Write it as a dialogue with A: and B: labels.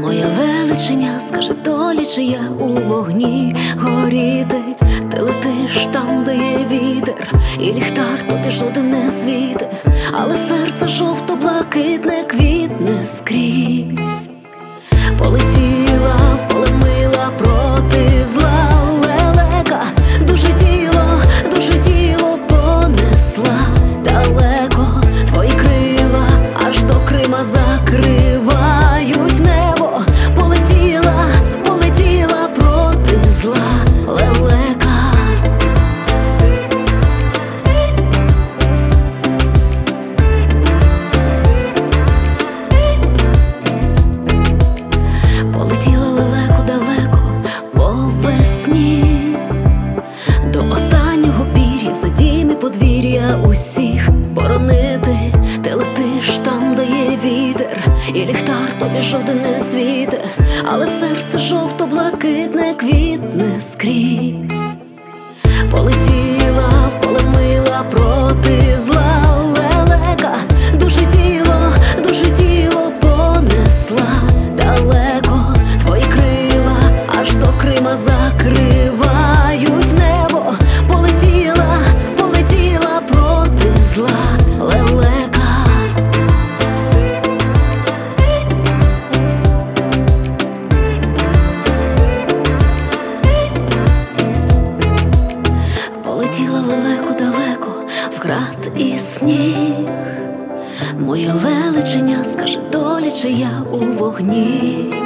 A: Моя величиня скаже долі, чи я у вогні горіти. Ти летиш там, де є вітер, і ліхтар тобі жоден не світи, але серце жовто-блакитне квітне скрізь. Полетіла в поле мила проти зла лелека, дуже тіло понесла далеко. Твої крила аж до Крима закривають небо. Полетіла проти зла лелека. Полетіла лелеко далеко по весні, до останнього пір'я, за дім і подвір'я усіх боронити. Ти летиш там, де є вітер, і ліхтар тобі жоден не світе, але серце жовто-блакитне квітне скрізь. Полетіла в поле мила проти зла лелека, дуже тіло понесла далеко. Твої крила аж до Крима закривають небо. Полетіла проти зла лелека. Полетіла лелеко далеко в град і сніг. Моя величиня скаже долі, чи я у вогні.